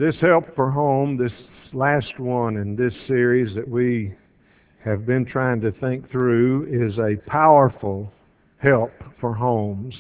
This Help for Home, this last one in this series that we have been trying to think through, is a powerful help for homes.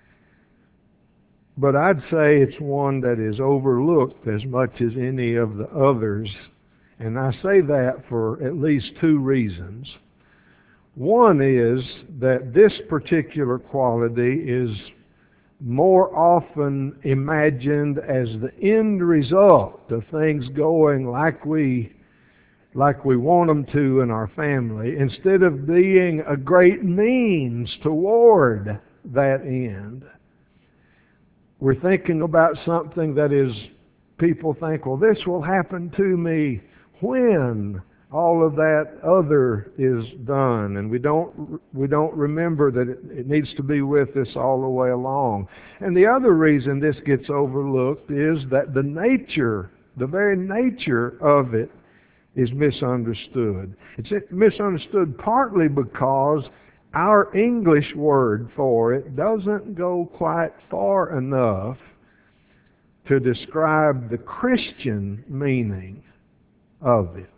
But I'd say it's one that is overlooked as much as any of the others. And I say that for at least two reasons. One is that this particular quality is more often imagined as the end result of things going like we want them to in our family, instead of being a great means toward that end. We're thinking about something that is, people think, well, this will happen to me when all of that other is done, and we don't remember that it needs to be with us all the way along. And the other reason this gets overlooked is that the very nature of it is misunderstood. It's misunderstood partly because our English word for it doesn't go quite far enough to describe the Christian meaning of it.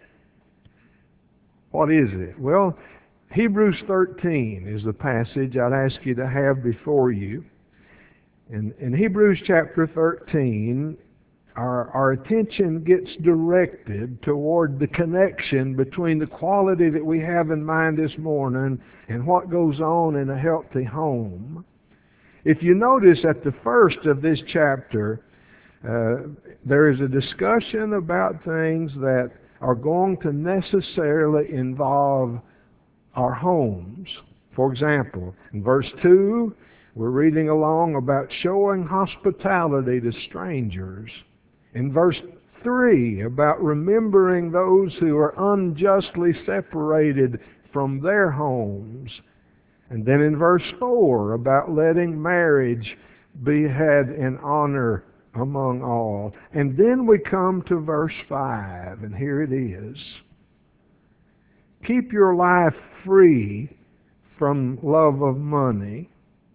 What is it? Well, Hebrews 13 is the passage I'd ask you to have before you. In Hebrews chapter 13, our attention gets directed toward the connection between the quality that we have in mind this morning and what goes on in a healthy home. If you notice at the first of this chapter, there is a discussion about things that are going to necessarily involve our homes. For example, in verse 2, we're reading along about showing hospitality to strangers. In verse 3, about remembering those who are unjustly separated from their homes. And then in verse 4, about letting marriage be had in honor among all. And then we come to verse 5, and here it is. Keep your life free from love of money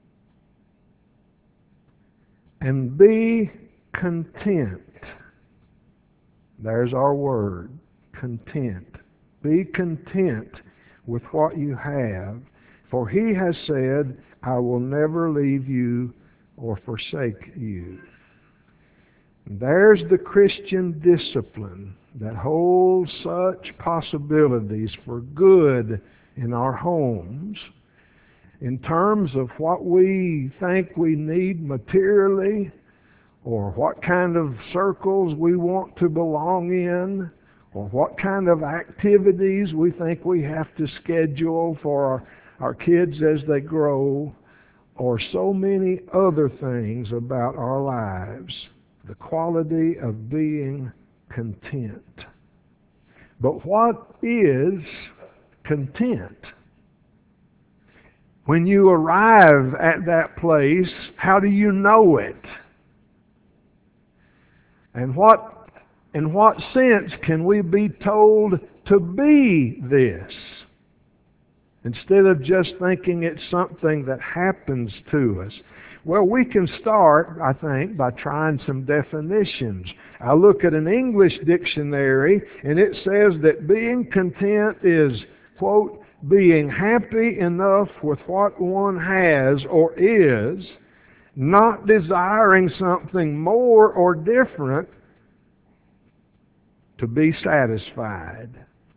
and be content. There's our word, content. Be content with what you have, for He has said, I will never leave you or forsake you. There's the Christian discipline that holds such possibilities for good in our homes in terms of what we think we need materially, or what kind of circles we want to belong in, or what kind of activities we think we have to schedule for our kids as they grow, or so many other things about our lives. The quality of being content. But what is content? When you arrive at that place, how do you know it? And in what sense can we be told to be this? Instead of just thinking it's something that happens to us. Well, we can start, I think, by trying some definitions. I look at an English dictionary, and it says that being content is, quote, being happy enough with what one has or is, not desiring something more or different to be satisfied.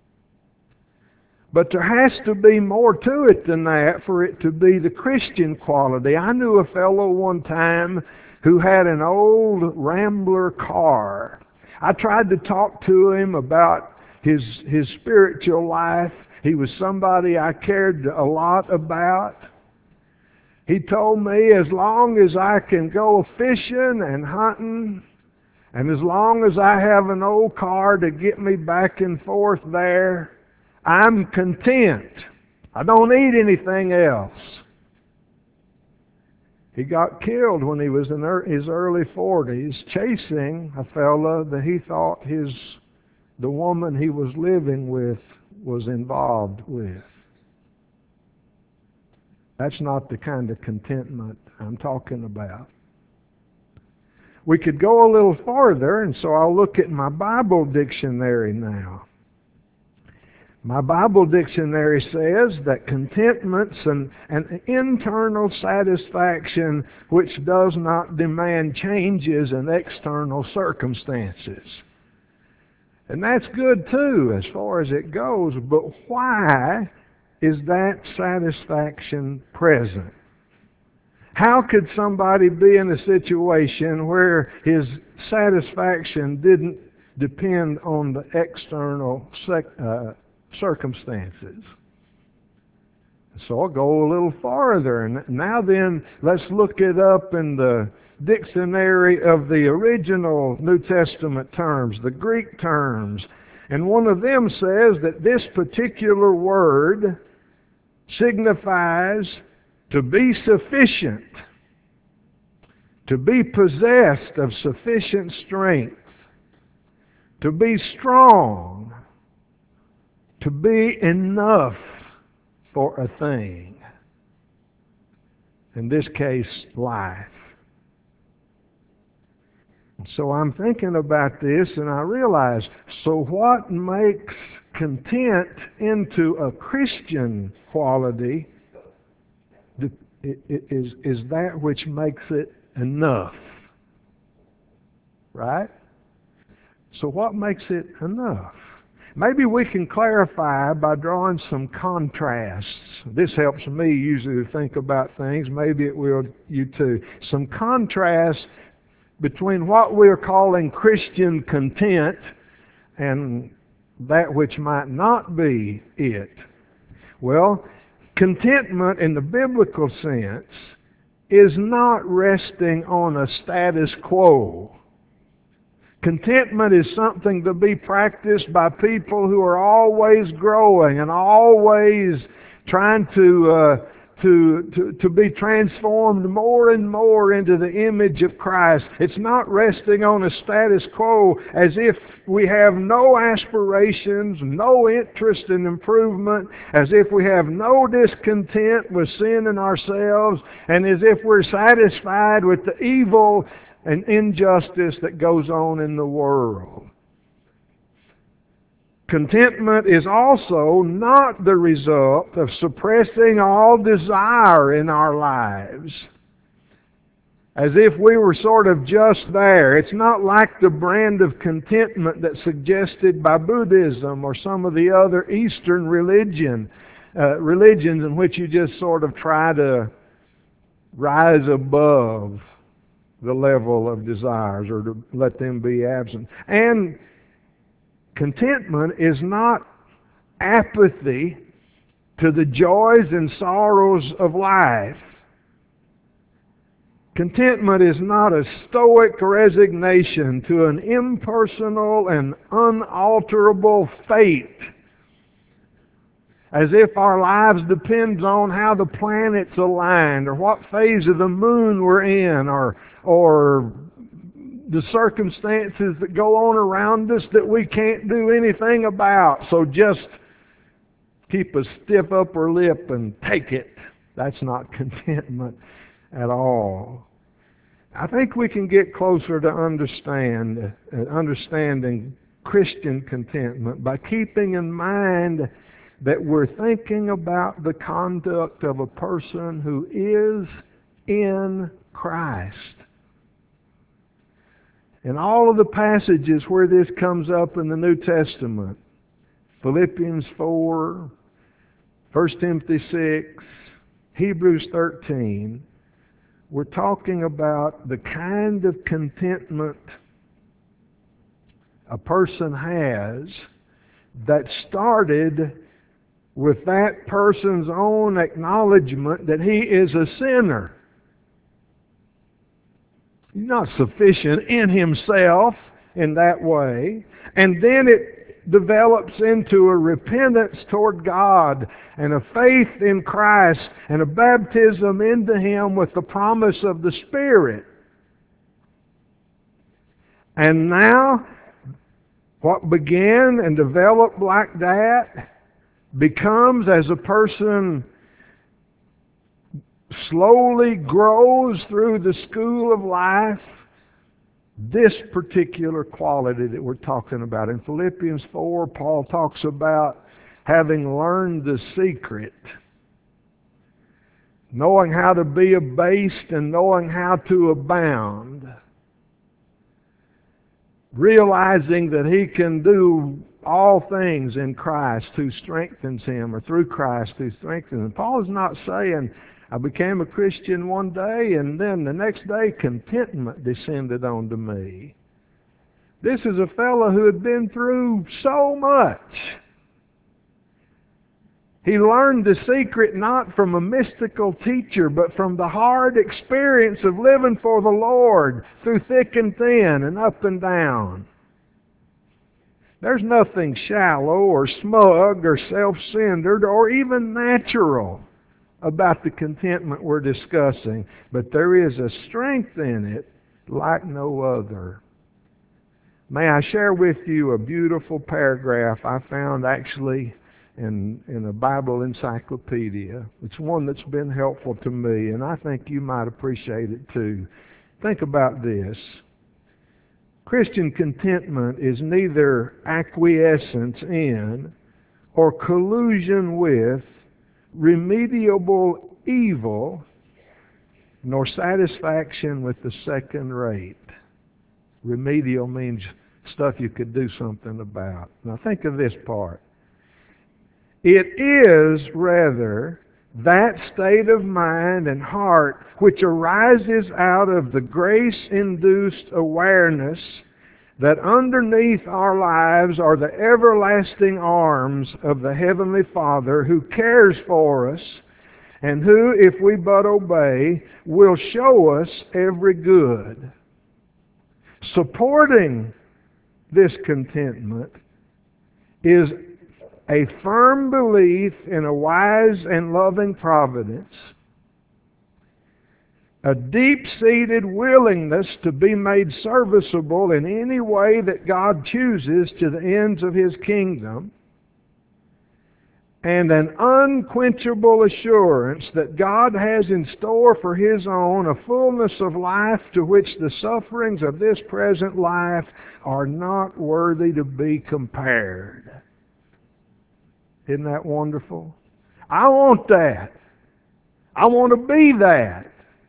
But there has to be more to it than that for it to be the Christian quality. I knew a fellow one time who had an old Rambler car. I tried to talk to him about his spiritual life. He was somebody I cared a lot about. He told me, as long as I can go fishing and hunting, and as long as I have an old car to get me back and forth there, I'm content. I don't need anything else. He got killed when he was in his early 40s, chasing a fella that he thought the woman he was living with was involved with. That's not the kind of contentment I'm talking about. We could go a little farther, and so I'll look at my Bible dictionary now. My Bible dictionary says that contentment's an internal satisfaction which does not demand changes in external circumstances. And that's good too, as far as it goes, but why is that satisfaction present? How could somebody be in a situation where his satisfaction didn't depend on the external circumstances? So I'll go a little farther. And now then, let's look it up in the dictionary of the original New Testament terms, the Greek terms. And one of them says that this particular word signifies to be sufficient, to be possessed of sufficient strength, to be strong, to be enough for a thing. In this case, life. So I'm thinking about this and I realize, so what makes content into a Christian quality is that which makes it enough. Right? So what makes it enough? Maybe we can clarify by drawing some contrasts. This helps me usually to think about things. Maybe it will you too. Some contrasts between what we are calling Christian content and that which might not be it. Well, contentment in the biblical sense is not resting on a status quo. Contentment is something to be practiced by people who are always growing and always trying to be transformed more and more into the image of Christ. It's not resting on a status quo as if we have no aspirations, no interest in improvement, as if we have no discontent with sin in ourselves, and as if we're satisfied with the evil and injustice that goes on in the world. Contentment is also not the result of suppressing all desire in our lives, as if we were sort of just there. It's not like the brand of contentment that's suggested by Buddhism or some of the other Eastern religions in which you just sort of try to rise above the level of desires or to let them be absent. And contentment is not apathy to the joys and sorrows of life. Contentment is not a stoic resignation to an impersonal and unalterable fate, as if our lives depend on how the planets aligned or what phase of the moon we're in or the circumstances that go on around us that we can't do anything about. So just keep a stiff upper lip and take it. That's not contentment at all. I think we can get closer to understanding Christian contentment by keeping in mind that we're thinking about the conduct of a person who is in Christ. In all of the passages where this comes up in the New Testament, Philippians 4, 1 Timothy 6, Hebrews 13, we're talking about the kind of contentment a person has that started with that person's own acknowledgement that he is a sinner. He's not sufficient in himself in that way. And then it develops into a repentance toward God and a faith in Christ and a baptism into Him with the promise of the Spirit. And now, what began and developed like that becomes, as a person slowly grows through the school of life, this particular quality that we're talking about. In Philippians 4, Paul talks about having learned the secret, knowing how to be abased and knowing how to abound, realizing that he can do all things in Christ who strengthens him, or through Christ who strengthens him. Paul is not saying, I became a Christian one day and then the next day contentment descended onto me. This is a fellow who had been through so much. He learned the secret not from a mystical teacher, but from the hard experience of living for the Lord through thick and thin and up and down. There's nothing shallow or smug or self-centered or even natural about the contentment we're discussing, but there is a strength in it like no other. May I share with you a beautiful paragraph I found actually in a Bible encyclopedia. It's one that's been helpful to me, and I think you might appreciate it too. Think about this. Christian contentment is neither acquiescence in or collusion with remediable evil, nor satisfaction with the second rate. Remedial means stuff you could do something about. Now think of this part. It is rather that state of mind and heart which arises out of the grace-induced awareness that underneath our lives are the everlasting arms of the Heavenly Father who cares for us and who, if we but obey, will show us every good. Supporting this contentment is a firm belief in a wise and loving providence, a deep-seated willingness to be made serviceable in any way that God chooses to the ends of His kingdom, and an unquenchable assurance that God has in store for His own a fullness of life to which the sufferings of this present life are not worthy to be compared. Isn't that wonderful? I want that. I want to be that.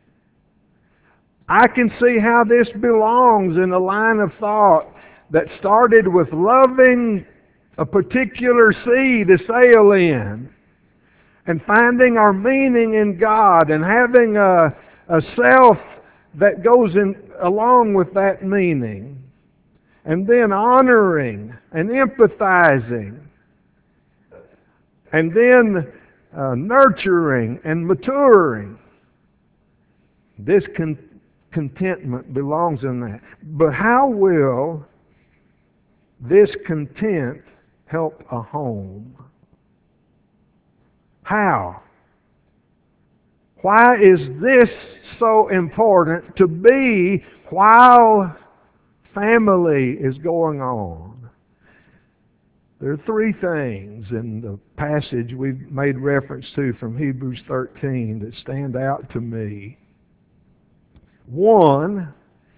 I can see how this belongs in a line of thought that started with loving a particular sea to sail in and finding our meaning in God and having a self that goes in along with that meaning, and then honoring and empathizing, and then nurturing and maturing. This contentment belongs in that. But how will this content help a home? How? Why is this so important to be while family is going on? There are three things in the passage we've made reference to from Hebrews 13 that stand out to me. One,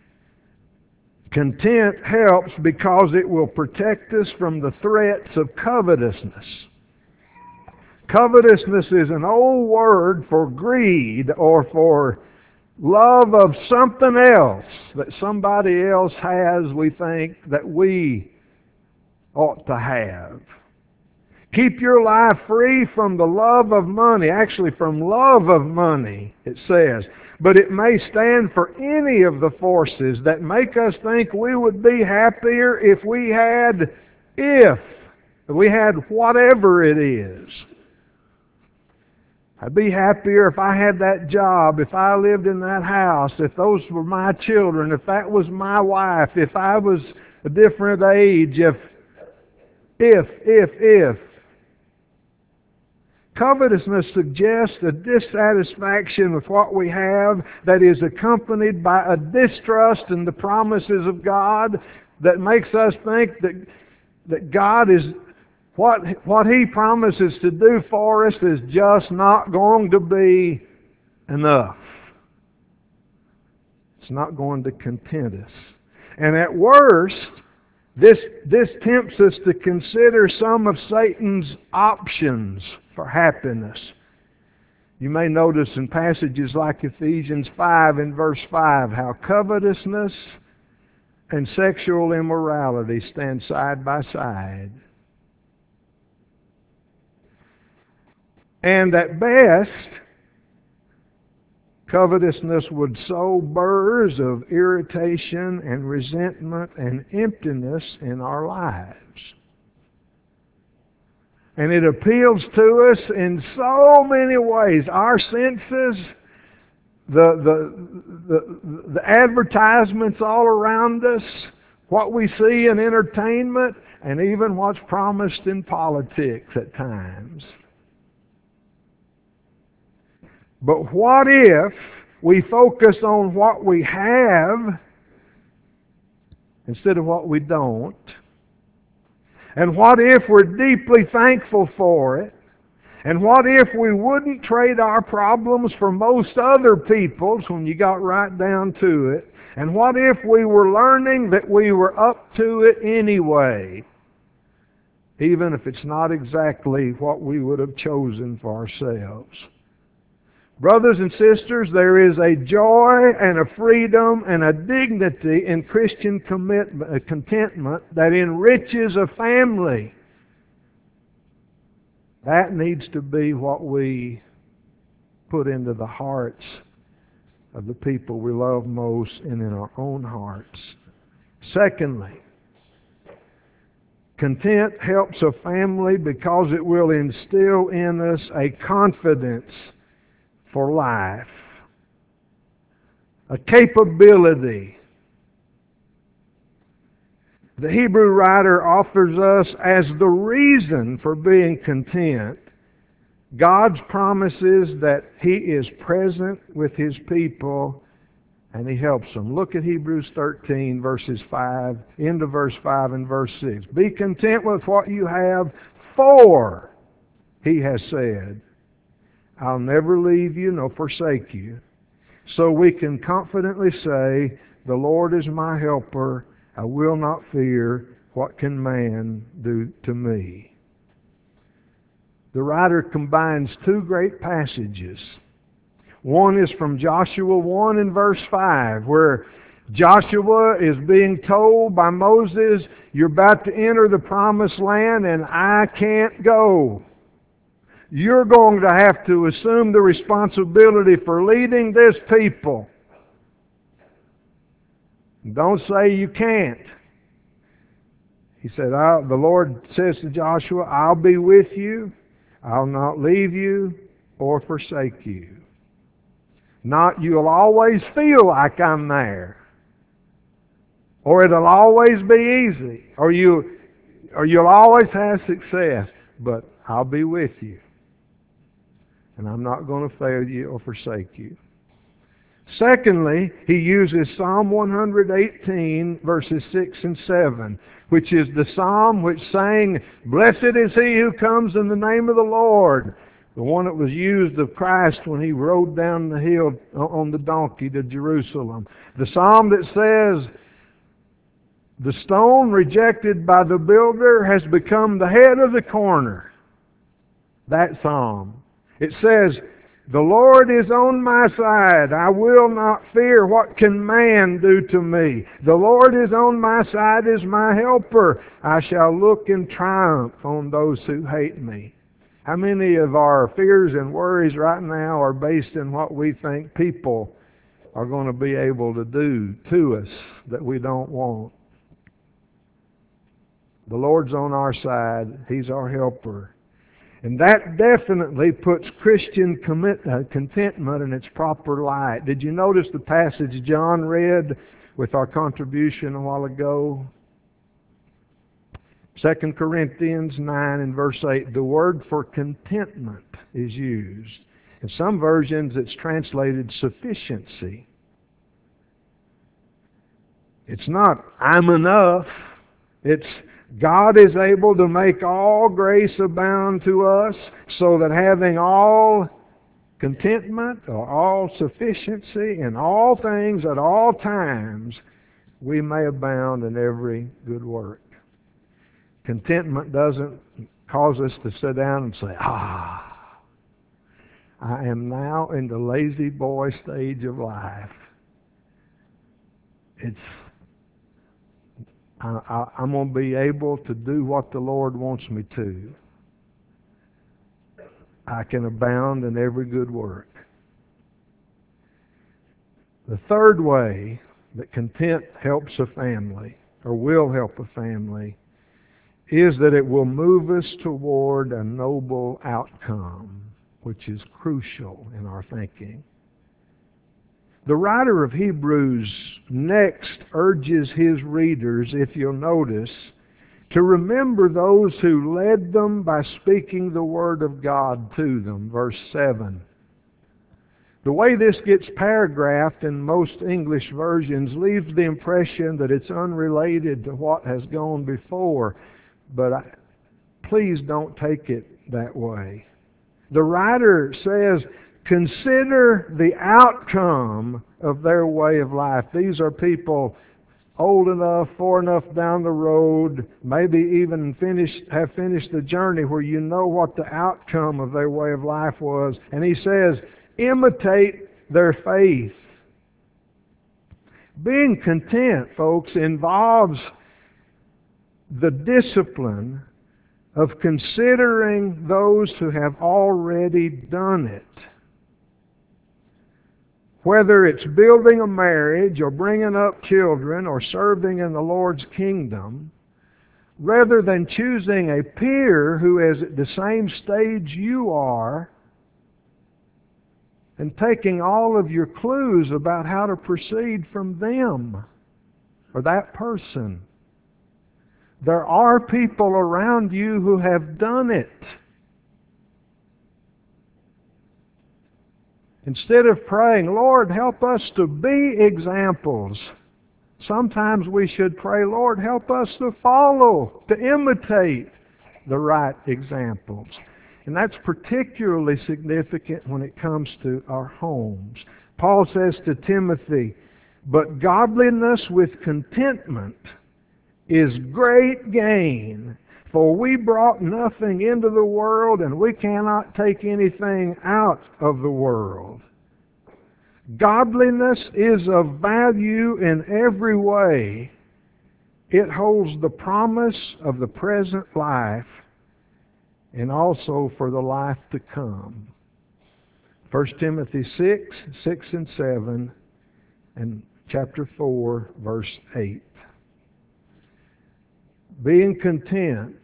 content helps because it will protect us from the threats of covetousness. Covetousness is an old word for greed or for love of something else that somebody else has, we think, that we ought to have. Keep your life free from the love of money, actually from love of money, it says. But it may stand for any of the forces that make us think we would be happier if we had whatever it is. I'd be happier if I had that job, if I lived in that house, if those were my children, if that was my wife, if I was a different age, if. Covetousness suggests a dissatisfaction with what we have that is accompanied by a distrust in the promises of God that makes us think that God is, what He promises to do for us is just not going to be enough. It's not going to content us. And at worst, this tempts us to consider some of Satan's options for happiness. You may notice in passages like Ephesians 5 and verse 5 how covetousness and sexual immorality stand side by side. And at best, covetousness would sow burrs of irritation and resentment and emptiness in our lives. And it appeals to us in so many ways. Our senses, the advertisements all around us, what we see in entertainment, and even what's promised in politics at times. But what if we focus on what we have instead of what we don't? And what if we're deeply thankful for it? And what if we wouldn't trade our problems for most other people's when you got right down to it? And what if we were learning that we were up to it anyway, even if it's not exactly what we would have chosen for ourselves? Brothers and sisters, there is a joy and a freedom and a dignity in Christian contentment that enriches a family. That needs to be what we put into the hearts of the people we love most and in our own hearts. Secondly, content helps a family because it will instill in us a confidence for life, a capability. The Hebrew writer offers us as the reason for being content God's promises that He is present with His people and He helps them. Look at Hebrews 13, verses 5, into verse 5 and verse 6. Be content with what you have, for He has said, I'll never leave you nor forsake you. So we can confidently say, the Lord is my helper. I will not fear. What can man do to me? The writer combines two great passages. One is from Joshua 1 and verse 5, where Joshua is being told by Moses, you're about to enter the promised land and I can't go. You're going to have to assume the responsibility for leading this people. Don't say you can't. He said, the Lord says to Joshua, I'll be with you. I'll not leave you or forsake you. Not you'll always feel like I'm there. Or it'll always be easy. Or you'll always have success. But I'll be with you. And I'm not going to fail you or forsake you. Secondly, he uses Psalm 118, verses 6 and 7, which is the psalm which sang, Blessed is he who comes in the name of the Lord. The one that was used of Christ when He rode down the hill on the donkey to Jerusalem. The psalm that says, the stone rejected by the builder has become the head of the corner. That psalm. It says, the Lord is on my side. I will not fear. What can man do to me? The Lord is on my side as my helper. I shall look in triumph on those who hate me. How many of our fears and worries right now are based in what we think people are going to be able to do to us that we don't want? The Lord's on our side. He's our helper. And that definitely puts Christian contentment in its proper light. Did you notice the passage John read with our contribution a while ago? 2 Corinthians 9 and verse 8, the word for contentment is used. In some versions it's translated sufficiency. It's not, I'm enough. It's, God is able to make all grace abound to us, so that having all contentment or all sufficiency in all things at all times, we may abound in every good work. Contentment doesn't cause us to sit down and say, I am now in the lazy boy stage of life. I'm going to be able to do what the Lord wants me to. I can abound in every good work. The third way that content helps a family, or will help a family, is that it will move us toward a noble outcome, which is crucial in our thinking. The writer of Hebrews next urges his readers, if you'll notice, to remember those who led them by speaking the Word of God to them. Verse 7. The way this gets paragraphed in most English versions leaves the impression that it's unrelated to what has gone before, but please don't take it that way. The writer says, consider the outcome of their way of life. These are people old enough, far enough down the road, maybe even have finished the journey where you know what the outcome of their way of life was. And he says, imitate their faith. Being content, folks, involves the discipline of considering those who have already done it. Whether it's building a marriage or bringing up children or serving in the Lord's kingdom, rather than choosing a peer who is at the same stage you are and taking all of your clues about how to proceed from them or that person. There are people around you who have done it. Instead of praying, Lord, help us to be examples, sometimes we should pray, Lord, help us to follow, to imitate the right examples. And that's particularly significant when it comes to our homes. Paul says to Timothy, but godliness with contentment is great gain, for we brought nothing into the world, and we cannot take anything out of the world. Godliness is of value in every way. It holds the promise of the present life and also for the life to come. 1 Timothy 6 and 7, and chapter 4, verse 8. Being content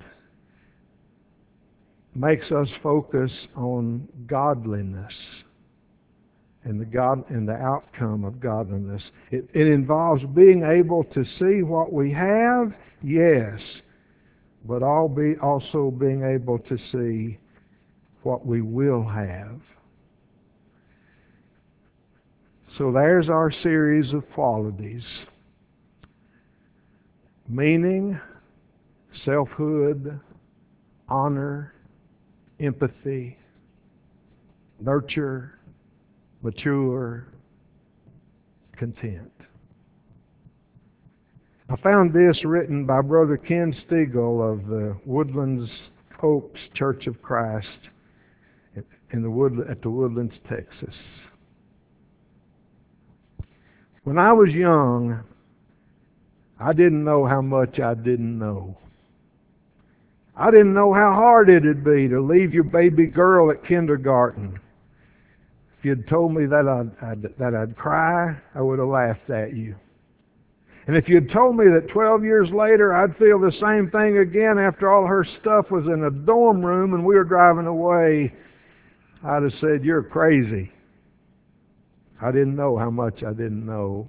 makes us focus on godliness and the outcome of godliness. It involves being able to see what we have, yes, but also being able to see what we will have. So there's our series of qualities. Meaning, selfhood, honor, empathy, nurture, mature, content. I found this written by Brother Ken Stegall of the Woodlands Oaks Church of Christ at the Woodlands, Texas. When I was young, I didn't know how much I didn't know. I didn't know how hard it'd be to leave your baby girl at kindergarten. If you'd told me that I'd cry, I would have laughed at you. And if you'd told me that 12 years later I'd feel the same thing again after all her stuff was in a dorm room and we were driving away, I'd have said, you're crazy. I didn't know how much I didn't know.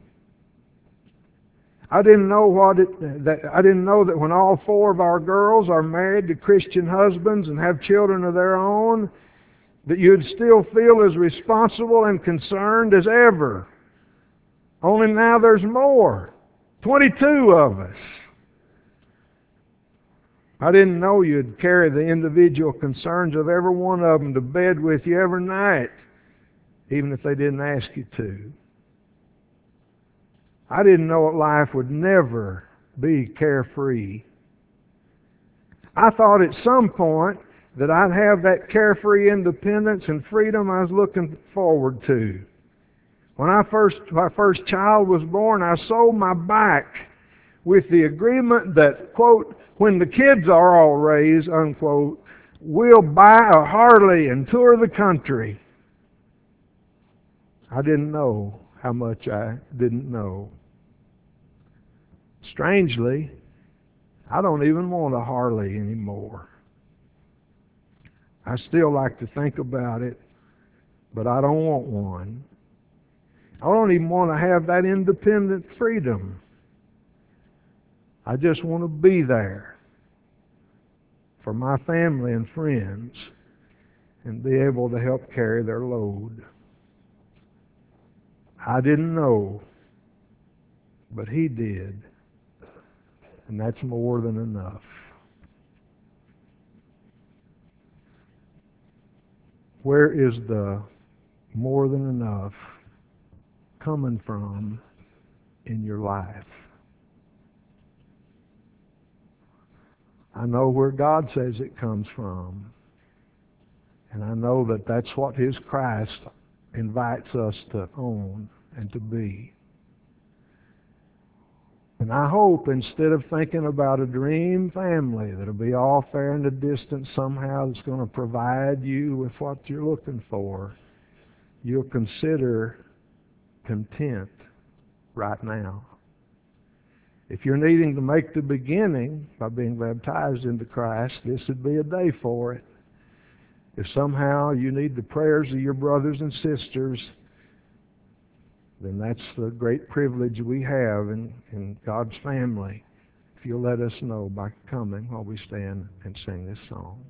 I didn't know that when all four of our girls are married to Christian husbands and have children of their own, that you'd still feel as responsible and concerned as ever. Only now there's more. 22 of us. I didn't know you'd carry the individual concerns of every one of them to bed with you every night, even if they didn't ask you to. I didn't know life would never be carefree. I thought at some point that I'd have that carefree independence and freedom I was looking forward to. When my first child was born, I sold my bike with the agreement that, quote, when the kids are all raised, unquote, we'll buy a Harley and tour the country. I didn't know how much I didn't know. Strangely, I don't even want a Harley anymore. I still like to think about it, but I don't want one. I don't even want to have that independent freedom. I just want to be there for my family and friends and be able to help carry their load. I didn't know, but He did, and that's more than enough. Where is the more than enough coming from in your life? I know where God says it comes from. And I know that that's what His Christ invites us to own and to be. And I hope instead of thinking about a dream family that'll be all fair in the distance somehow that's going to provide you with what you're looking for, you'll consider content right now. If you're needing to make the beginning by being baptized into Christ, this would be a day for it. If somehow you need the prayers of your brothers and sisters, then that's the great privilege we have in God's family. If you'll let us know by coming while we stand and sing this song.